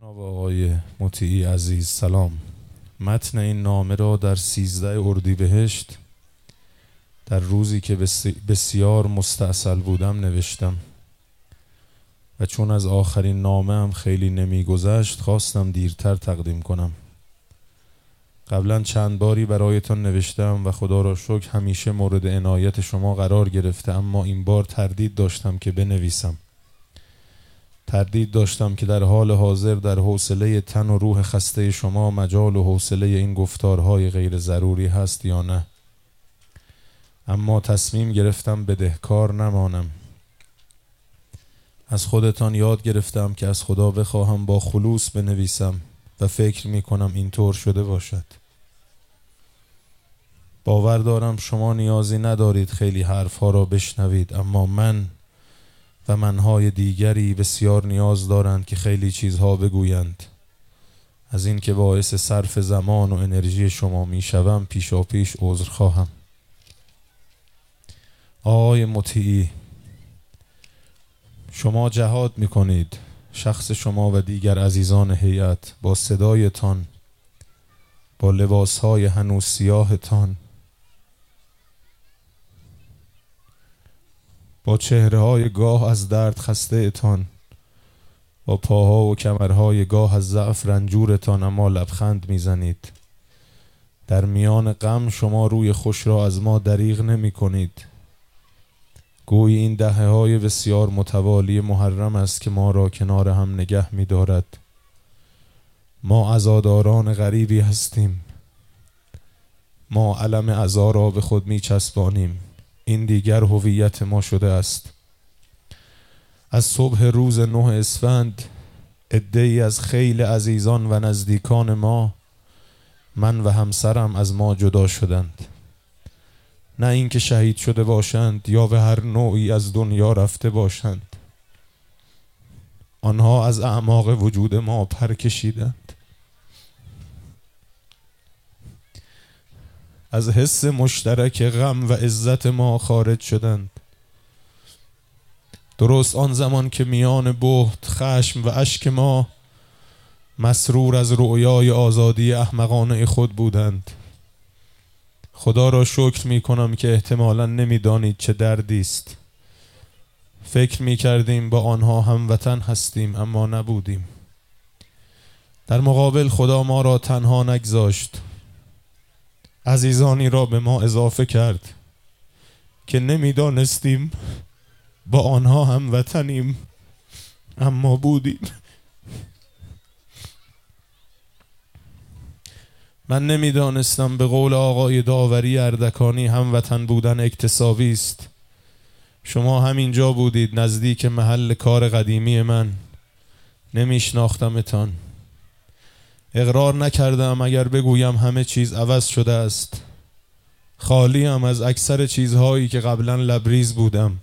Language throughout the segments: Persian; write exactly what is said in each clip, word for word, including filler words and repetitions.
جناب آقای مطیعی عزیز سلام. متن این نامه را در سیزده اردیبهشت در روزی که بسیار مستعسل بودم نوشتم و چون از آخرین نامه هم خیلی نمی گذشت خواستم دیرتر تقدیم کنم. قبلا چند باری برایتان نوشتم و خدا را شکر همیشه مورد عنایت شما قرار گرفته، اما این بار تردید داشتم که بنویسم. تردید داشتم که در حال حاضر در حوصله تن و روح خسته شما مجال و حوصله این گفتارهای غیر ضروری هست یا نه. اما تصمیم گرفتم بدهکار نمانم. از خودتان یاد گرفتم که از خدا بخواهم با خلوص بنویسم و فکر می کنم اینطور شده باشد. باور دارم شما نیازی ندارید خیلی حرفها را بشنوید، اما من و منهای دیگری بسیار نیاز دارند که خیلی چیزها بگویند. از این که باعث صرف زمان و انرژی شما می شوم پیشا پیش عذر خواهم. آقای مطیعی، شما جهاد می کنید. شخص شما و دیگر عزیزان هیئت با صدایتان، با لباسهای هنوز سیاهتان، با چهره‌های گاه از درد خسته اتان، با پاها و کمرهای گاه از ضعف رنجورتان اما لبخند میزنید. در میان غم شما روی خوش را از ما دریغ نمی کنید. گویی این دهه های بسیار متوالی محرم است که ما را کنار هم نگه می دارد. ما عزاداران غریبی هستیم. ما علم عزا را به خود می چسبانیم. این دیگر هویت ما شده است. از صبح روز نه اسفند عده‌ای از خیل عزیزان و نزدیکان ما، من و همسرم، از ما جدا شدند. نه اینکه شهید شده باشند یا به هر نوعی از دنیا رفته باشند. آنها از اعماق وجود ما پر کشیدند. از حس مشترک غم و عزت ما خارج شدند. درست آن زمان که میان بهت، خشم و اشک ما مسرور از رؤیای آزادی احمقانه خود بودند. خدا را شکر می کنم که احتمالاً نمی دانید چه دردی است. فکر می کردیم با آنها هموطن هستیم اما نبودیم. در مقابل خدا ما را تنها نگذاشت. عزیزانی را به ما اضافه کرد که نمی دانستیم با آنها هموطنیم اما بودیم. من نمی دانستم به قول آقای داوری اردکانی هموطن بودن اکتسابی است. شما همینجا بودید، نزدیک محل کار قدیمی من. نمی شناختمتان. اقرار نکردم اگر بگویم همه چیز عوض شده است. خالی ام از اکثر چیزهایی که قبلا لبریز بودم.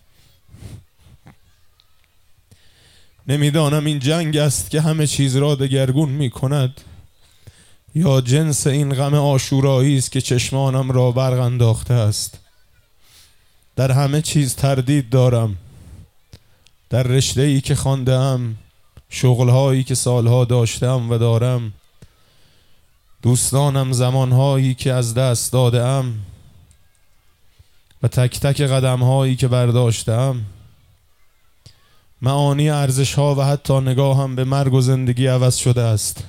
نمیدانم این جنگ است که همه چیز را دگرگون می کند یا جنس این غم عاشورایی است که چشمانم را برق انداخته است. در همه چیز تردید دارم. در رشته‌ای که خوانده‌ام، شغل‌هایی که سالها داشتم و دارم، دوستانم، زمانهایی که از دست داده‌ام و تک تک قدم‌هایی که برداشته‌ام. معانی ارزش‌ها و حتی نگاهم به مرگ و زندگی عوض شده است.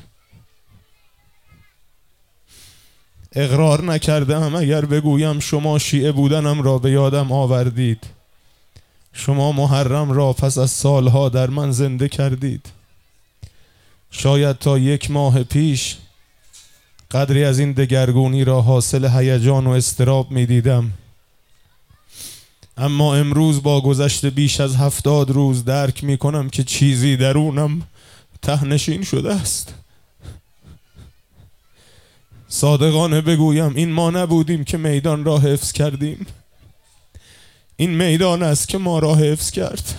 اقرار نکردم اگر بگویم شما شیعه بودنم را به یادم آوردید. شما محرم را پس از سالها در من زنده کردید. شاید تا یک ماه پیش قدری از این دگرگونی را حاصل هیجان و اضطراب می دیدم، اما امروز با گذشت بیش از هفتاد روز درک می کنم که چیزی درونم تهنشین شده است. صادقانه بگویم این ما نبودیم که میدان را حفظ کردیم. این میدان است که ما را حفظ کرد.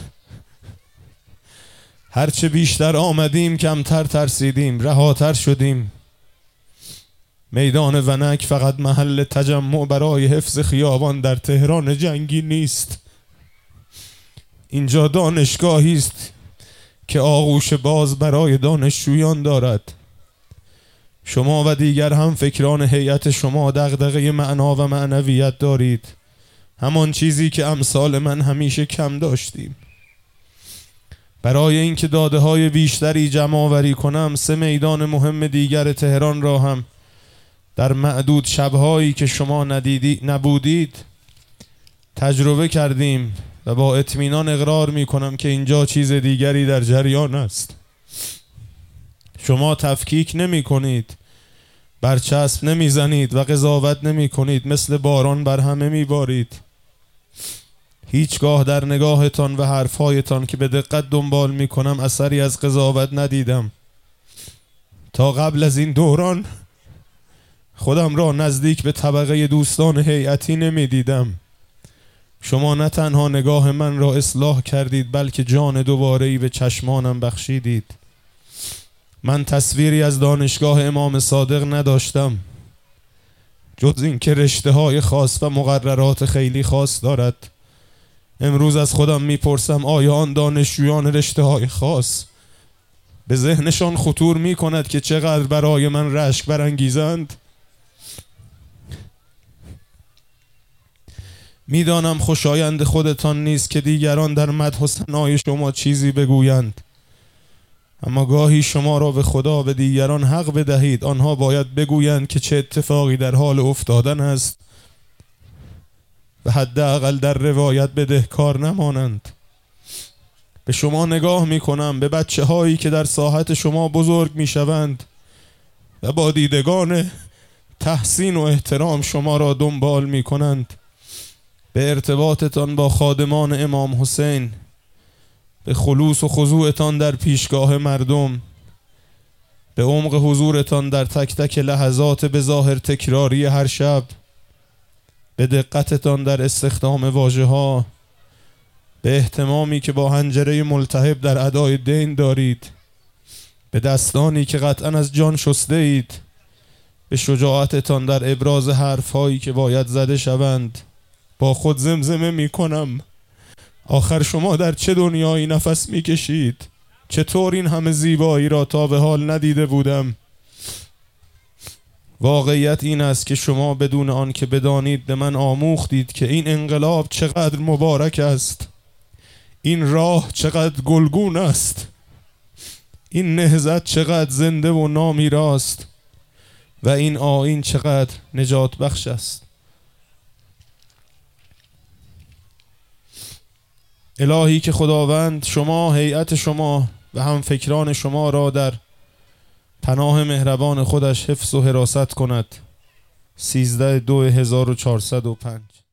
هرچه بیشتر آمدیم کمتر ترسیدیم، رهاتر شدیم. میدان ونک فقط محل تجمع برای حفظ خیابان در تهران جنگی نیست. اینجا دانشگاهی است که آغوش باز برای دانشجویان دارد. شما و دیگر هم فکران هیئت شما دغدغه معنا و معنویت دارید، همان چیزی که امثال من همیشه کم داشتیم. برای اینکه داده های بیشتری جمع آوری کنم، سه میدان مهم دیگر تهران را هم در معدود شبهایی که شما ندیدی نبودید تجربه کردیم و با اطمینان اقرار می کنم که اینجا چیز دیگری در جریان است. شما تفکیک نمی کنید، برچسب نمی زنید و قضاوت نمی کنید، مثل باران بر همه می بارید. هیچگاه در نگاهتان و حرفهایتان که به دقت دنبال می کنم اثری از قضاوت ندیدم. تا قبل از این دوران خودم را نزدیک به طبقه دوستان هیئتی نمی دیدم. شما نه تنها نگاه من را اصلاح کردید بلکه جان دوباره‌ای به چشمانم بخشیدید. من تصویری از دانشگاه امام صادق نداشتم جز این که رشته های خاص و مقررات خیلی خاص دارد. امروز از خودم میپرسم آیا آن دانشجویان رشته های خاص به ذهنشان خطور می کند که چقدر برای من رشک برانگیزند؟ میدانم خوشایند خودتان نیست که دیگران در مدح و ثنای شما چیزی بگویند، اما گاهی شما را به خدا به دیگران حق بدهید. آنها باید بگویند که چه اتفاقی در حال افتادن است و حداقل در روایت بدهکار نمانند. به شما نگاه می کنم، به بچه هایی که در ساحت شما بزرگ می شوند و با دیدگان تحسین و احترام شما را دنبال می کنند. به ارتباطتان با خادمان امام حسین، به خلوص و خضوعتان در پیشگاه مردم، به عمق حضورتان در تک تک لحظات به ظاهر تکراری هر شب، به دقتتان در استخدام واژه ها، به اهتمامی که با حنجره ملتهب در ادای دین دارید، به دستانی که قطعا از جان شسته اید، به شجاعتتان در ابراز حرف هایی که باید زده شوند. با خود زمزمه می کنم آخر شما در چه دنیایی نفس می کشید؟ چطور این همه زیبایی را تا به حال ندیده بودم؟ واقعیت این است که شما بدون آن که بدانید به من آموختید که این انقلاب چقدر مبارک است، این راه چقدر گلگون است، این نهضت چقدر زنده و نامیراست و این آیین چقدر نجات بخش است. الهی که خداوند شما، هیئت شما و هم فکران شما را در پناه مهربان خودش حفظ و حراست کند. سیزده دو هزار و چهارصد و پنج